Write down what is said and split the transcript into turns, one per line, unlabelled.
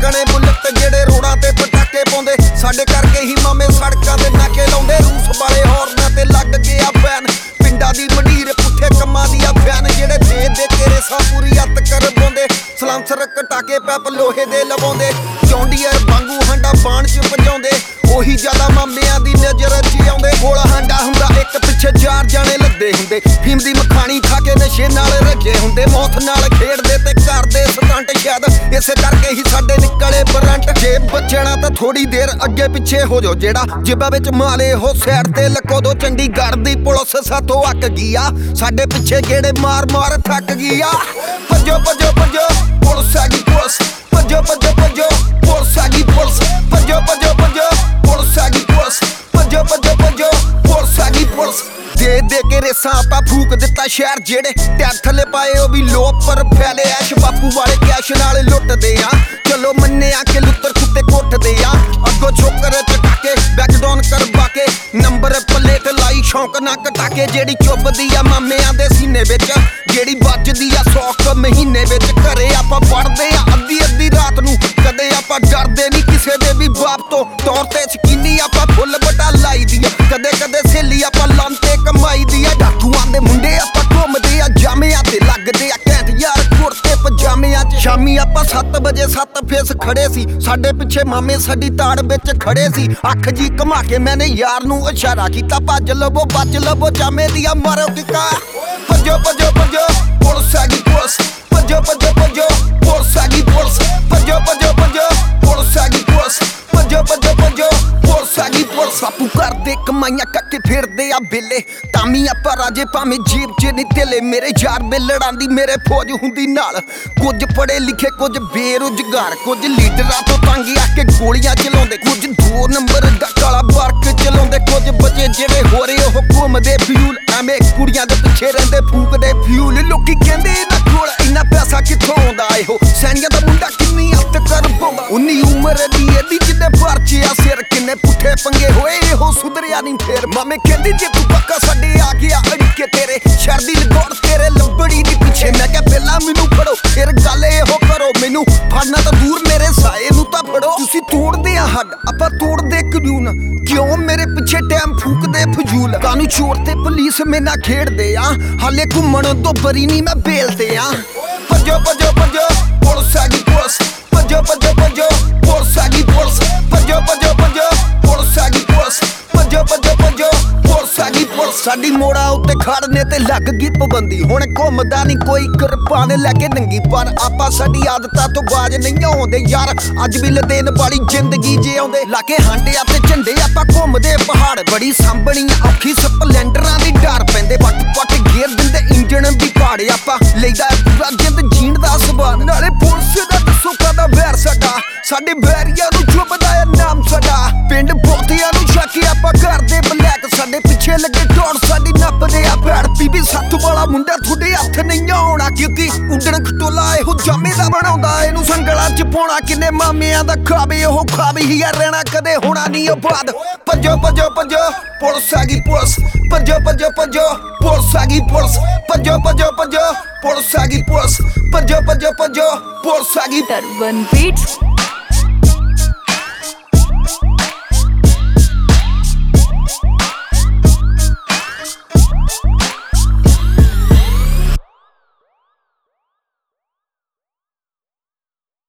ਠੱਗਣੇ bullet ਜਿਹੜੇ ਰੋੜਾਂ ਤੇ ਪਟਾਕੇ ਪਾਉਂਦੇ ਸਾਡੇ ਕਰਕੇ ਹੀ ਮਾਮੇ ਸੜਕਾਂ ਤੇ ਨਾਕੇ ਲਾਉਂਦੇ ਰੂਸ ਵਾਲੇ ਹੌਰਨਾਂ ਤੇ ਲੱਗ ਗਿਆ ਬੈਨ ਪਿੰਡਾਂ ਦੀ ਮੰਡੀਰ ਪੁੱਠੇ ਕੰਮਾਂ ਦੀਆਂ ਫੈਨ ਜਿਹੜੇ ਦੇ ਕੇ ਰੇਸਾਂ ਪੂਰੀ ਅੱਤ ਕਰ ਪਾਉਂਦੇ ਸਲਾਂਸਰ ਕਟਾਕੇ ਪੈਪ ਲੋਹੇ ਦੇ ਲਵਾਉਂਦੇ ਚੌਂਡੀਅਰ ਵਾਂਗੂ ਹੰਡਾ ਬਾਣ ਚ ਵਜਾਉਂਦੇ ਉਹੀ ਜ਼ਿਆਦਾ ਮਾਮਿਆਂ ਦੀ ਨਜ਼ਰ ਚ ਆਉਂਦੇ ਗੋਲਾ ਹਾਂਡਾ ਹੁੰਦਾ ਇੱਕ ਪਿੱਛੇ 4 ਜਾਣੇ ਲੱਦੇ ਹੁੰਦੇ ਫੀਮ ਦੀ ਮਖਾਣੀ ਖਾ ਕੇ ਨਸ਼ੇ ਨਾਲ ਰੱਜੇ ਹੁੰਦੇ ਮੌਤ ਨਾਲ ਖੇਡਦੇ ਤੇ ਕਰਦੇ ਸਟੰਟ ਸ਼ਾਇਦ ਇਸੇ ਕਰਕੇ ਹੀ ਸਾਡੇ ਨਿਕਲੇ ਬਰੰਟ ਜੇ ਬਚਣਾ ਤਾਂ ਥੋੜੀ ਦੇਰ ਅੱਗੇ ਪਿੱਛੇ ਹੋ ਜਾਓ ਜਿਹੜਾ ਜਿੱਬਾਂ ਵਿੱਚ ਮਾਲੇ ਹੋ ਸਾਈਡ ਤੇ ਲਕੋ ਦੋ ਚੰਡੀਗੜ੍ਹ ਦੀ ਪੁਲਿਸ ਸਾਥੋਂ ਅੱਕ ਗਈ ਆ ਸਾਡੇ ਪਿੱਛੇ ਗੇੜੇ ਮਾਰ ਮਾਰ ਥੱਕ ਗਈ ਆ ਭੱਜੋ ਭੱਜੋ ਭੱਜੋ ਪੁਲਿਸ ਆ ਗਈ ਪੁਲਿਸ ਭੱਜੋ ਭੱਜੋ ਭੱਜੋ ਪੁਲਿਸ ਆ ਗਈ ਪੁਲਿਸ ਭੱਜੋ ਭੱਜੋ ਭੱਜੋ ਪੁਲਿਸ ਆ ਗਈ ਪੁਲਿਸ ਭੱਜੋ ਭੱਜੋ ਭੱਜੋ ਪੁਲਿਸ ਆ ਗਈ ਪੁਲਿਸ ਦੇ ਕੇ ਰੇਸਾਂ ਆਪਾਂ ਫੂਕ ਦਿੱਤਾ ਸ਼ਹਿਰ ਜਿਹੜੇ ਟੈਗ ਥੱਲੇ ਪਾਏ ਉਹ ਵੀ ਲੋਪ ਪਰ ਫੈਲੇ ਐਸ਼ ਬਾਪੂ ਵਾਲੇ ਕੈਸ਼ ਨਾਲ ਲੁੱਟਦੇ ਆ ਚਲੋ ਮੰਨਿਆ ਕਿ ਲੁੱਤਰ ਕੁੱਤੇ ਕੋਟਦੇ ਆ ਅੱਗੋਂ ਛੋਕਰ ਚਟਾ ਕੇ ਬੈਕਡਾਊਨ ਕਰਵਾ ਕੇ ਨੰਬਰ ਪਲੇਟ ਲਾਈ ਸ਼ੌਂਕ ਨਾ ਕਟਾ ਕੇ ਜਿਹੜੀ ਚੁੱਭਦੀ ਆ ਮਾਮਿਆਂ ਦੇ ਸੀਨੇ ਵਿੱਚ ਜਿਹੜੀ ਵੱਜਦੀ ਆ 100 ਮਹੀਨੇ ਵਿੱਚ ਘਰੇ ਆਪਾਂ ਪੜਦੇ ਆ ਅੱਧੀ ਰਾਤ ਨੂੰ ਕਦੇ ਆਪਾਂ ਡਰਦੇ ਨਹੀਂ ਕਿਸੇ ਦੇ ਵੀ ਬਾਪ ਤੋਂ ਤੌਰ ਤੇ ਸ਼ਕੀਨੀ ਆਪਾਂ ਫੁੱਲ ਬਟਾ ਲਾਈ ਦੀ ਆ ਕਦੇ ਕਦੇ ਸਹੇਲੀ ਆਪਾਂ ਲਾਂਤੇ ਕਮਾਈ ਦੀ ਆ ਡਾਕੂਆਂ ਦੇ ਮੁੰਡੇ ਆਪਾਂ ਘੁੰਮਦੇ ਆ ਜਾਮਿਆਂ ਤੇ ਲੱਗਦੇ ਆ ਘੈਂਟ ਯਾਰ ਕੁੜਤੇ ਪਜਾਮਿਆਂ ਚ ਸ਼ਾਮੀ ਆਪਾਂ 7 ਵਜੇ 7 ਫੇਸ ਖੜੇ ਸੀ ਸਾਡੇ ਪਿੱਛੇ ਮਾਮੇ ਸਾਡੀ ਤਾੜ ਵਿੱਚ ਖੜੇ ਸੀ ਅੱਖ ਜੀ ਘੁਮਾ ਕੇ ਮੈਨੇ ਯਾਰ ਨੂੰ ਇਸ਼ਾਰਾ ਕੀਤਾ ਭੱਜ ਲਵੋ ਬਚ ਲਵੋ ਜਾਮੇ ਦੀਆਂ ਮਾਰੋ ਕਿਕਾ ਭੱਜੋ ਭੱਜੋ ਭੱਜੋ ਪੁਲਿਸ ਆ ਗਈ ਪੁਲਿਸ ਭੱਜੋ ਭੱਜੋ ਭੱਜੋ ਪੁਲਿਸ ਆ ਗਈ ਪੁਲਿਸ ਭੱਜੋ ਭੱਜੋ ਭੱਜੋ ਪੁਲਿਸ ਆ ਗਈ ਪੁਲਿਸ ਭੱਜੋ ਭੱਜੋ ਭੱਜੋ ਪੁਲਿਸ ਆ ਗਈ ਪੁਲਿਸ ਆਪੂ ਕਰਦੇ ਕਮਾਈਆਂ ਕੱਕੇ ਫਿਰਦੇ ਆ ਬੇਲੇ ਤਾਮੀ ਆਪਾਂ ਰਾਜੇ ਭਾਵੇਂ ਜੀਬ ਚ ਨਹੀਂ ਤੇਲੇ ਮੇਰੇ ਯਾਰ ਬੇਲੜਾਂ ਦੀ ਮੇਰੇ ਫੌਜ ਹੁੰਦੀ ਨਾਲ ਕੁਝ ਪੜੇ ਲਿਖੇ ਕੁਝ ਬੇਰੁਜ਼ਗਾਰ ਕੁਝ ਲੀਡਰਾਂ ਤੋਂ ਤੰਗ ਆ ਕੇ ਗੋਲੀਆਂ ਚਲਾਉਂਦੇ ਕੁਝ 2 ਨੰਬਰ ਦਾ ਕਾਲਾ ਵਰਕ ਚਲਾਉਂਦੇ ਕੁਝ ਬੱਚੇ ਜਿਹੜੇ ਹੋ ਰਹੇ ਉਹ ਘੁੰਮਦੇ ਫਿਊਲ ਐਵੇਂ ਕੁੜੀਆਂ ਦੇ ਪਿੱਛੇ ਰਹਿੰਦੇ ਫੂਕਦੇ ਫਿਊਲ ਲੋਕੀ ਕਹਿੰਦੇ ਇਹਨਾਂ ਕੋਲ ਇੰਨਾ ਪੈਸਾ ਕਿੱਥੋਂ ਆਉਂਦਾ ਇਹੋ ਸੈਣੀਆਂ ਦਾ ਮੁੰਡਾ ਕਿੰਨੀ ਹੱਥ ਕਰ ਪਾਉਂਦਾ 19 ਉਮਰ ਦੀ ਇਹਦੀ ਜਿੱਦੇ ਪਰਚੇ ਆ ਸਿਰ ਕਿੰਨੇ ਪੁੱਠੇ ਪੰਗੇ ਹੋਏ ਇਹੋ ਸੁਧਰਿਆ ਨਹੀਂ ਫੇਰ ਮਾਮੇ ਕਹਿੰਦੀ ਜੇ ਤੂੰ ਪੱਕਾ ਸਾਡੇ ਆ ਗਿਆ ਅੜਕੇ ਤੇਰੇ ਸ਼ਰਦੀ ਲਗੋੜ ਤੇਰੇ ਲੰਬੜੀ ਦੀ ਪਿੱਛੇ ਮੈਂ ਕਿਹਾ ਪਹਿਲਾਂ ਮੈਨੂੰ ਫੜੋ ਫਿਰ ਗੱਲ ਇਹੋ ਕਰੋ ਮੈਨੂੰ ਫੜਨਾ ਤਾਂ ਦੂਰ ਮੇਰੇ ਸਾਏ ਨੂੰ ਤਾਂ ਫੜੋ ਤੁਸੀਂ ਤੋੜਦੇ ਆ ਹੱਡ ਆਪਾਂ ਤੋੜਦੇ ਕਾਨੂੰਨ ਕਿਉਂ ਮੇਰੇ ਪਿੱਛੇ ਟਾਈਮ ਫੂਕਦੇ ਫਜ਼ੂਲ ਕਾਨੂੰ ਚੋਰ ਤੇ ਪੁਲਿਸ ਮੇਰੇ ਨਾਲ ਖੇਡਦੇ ਆ ਹਾਲੇ ਘੁੰਮਣ ਤੋਂ ਬਰੀ ਨਹੀਂ ਮੈਂ ਬੇਲਦੇ ਆ ਭੱਜੋ ਭੱਜੋ ਭੱਜੋ ਪੁਲਿਸ ਆ ਗਈ ਪੁਲਿਸ ਭੱਜੋ ਭੱਜੋ ਭੱਜੋ ਪੁਲਿਸ ਆ ਗਈ ਪੁਲਿਸ ਭੱਜੋ ਭੱਜੋ ਭੱਜੋ ਪੁਲਿਸ ਆ ਗਈ ਪੁਲਿਸ ਭੱਜੋ ਭੱਜੋ ਭੱਜੋ ਪੁਲਿਸ ਆ ਗਈ ਪੁਲਿਸ ਸਾਡੀ ਮੋੜਾ ਉੱਤੇ ਖੜਨੇ ਤੇ ਲੱਗ ਗਈ ਪਾਬੰਦੀ ਹੁਣ ਘੁੰਮਦਾ ਨਹੀਂ ਕੋਈ ਕਿਰਪਾਨ ਲੈ ਕੇ ਨੰਗੀ ਪਰ ਆਪਾਂ ਸਾਡੀ ਆਦਤਾਂ ਤੋਂ ਬਾਜ ਨਹੀਂ ਆਉਂਦੇ ਯਾਰ ਅੱਜ ਵੀ ਲਦੇਨ ਵਾਲੀ ਜ਼ਿੰਦਗੀ ਜਿਉਂਦੇ ਲਾ ਕੇ ਹਾਂਡਿਆਂ ਤੇ ਝੰਡੇ ਆਪਾਂ ਘੁੰਮਦੇ ਪਹਾੜ ਬੜੀ ਸਾਂਭਣੀ ਔਖੀ ਸਪਲੈਂਡਰਾਂ ਦੀ ਡਰ ਪੈਂਦੇ ਪੱਟ ਗੇਰ ਦਿੰਦੇ ਇੰਜਣ ਵੀ ਪਾੜੇ ਆਪਾਂ ਲੈਦਾ ਪੂਰਾ ਜਿੰਦ ਜੀਣ ਦਾ ਸਵਾਦ ਨਾਲੇ ਪੁਲਿਸ ਦਾ ਦੱਸੋ ਕਾਦਾ ਵੈਰ ਸਾਡਾ ਸਾਡੇ ਵੈਰੀਆਂ ਨੂੰ ਚੁੱਪਦਾ ਹੈ ਨਾਮ ਸਾਡਾ ਪਿੰਡ ਬੋਤਿਆਂ ਨੂੰ ਛਾਕੀ ਆਪਾਂ ਕਰਦੇ ਬਲੈਕ ਸਾਡੇ ਪਿੱਛੇ ਲੱਗੇ ਢੋੜ ਸਾਡੀ ਨੱਪਦੇ ਆ ਭੈੜ ਬੀਬੀ ਸੱਤ ਵਾਲਾ ਮੁੰਡਾ ਤੁਹਾਡੇ ਹੱਥ ਨਹੀਂ ਆਉਣਾ ਕਿਉਂਕਿ ਉੱਡਣ ਖਟੋਲਾ ਇਹੋ ਜਾਮੇ ਦਾ ਬਣਾਉਂਦਾ ਇਹਨੂੰ ਸੰਗਲਾਂ ਚ ਪਾਉਣਾ ਕਿੰਨੇ ਮਾਮਿਆਂ ਦਾ ਖਾਵੇ ਉਹ ਖਾਵੇ ਹੀ ਆ ਰਹਿਣਾ ਕਦੇ ਹੋਣਾ ਨਹੀਂ ਆਬਾਦ ਭੱਜੋ ਭੱਜੋ ਭੱਜੋ ਪੁਲਿਸ ਆ ਗਈ ਪੁਲਿਸ ਭੱਜੋ ਭੱਜੋ ਭੱਜੋ ਪੁਲਿਸ ਆ ਗਈ ਪੁਲਿਸ ਭੱਜੋ ਭੱਜੋ ਭੱਜੋ ਪੁਲਿਸ ਆ ਗਈ ਪੁਲਿਸ ਭੱਜੋ ਭੱਜੋ ਭੱਜੋ ਪੁਲਿਸ ਆ ਗਈ
Turban Beats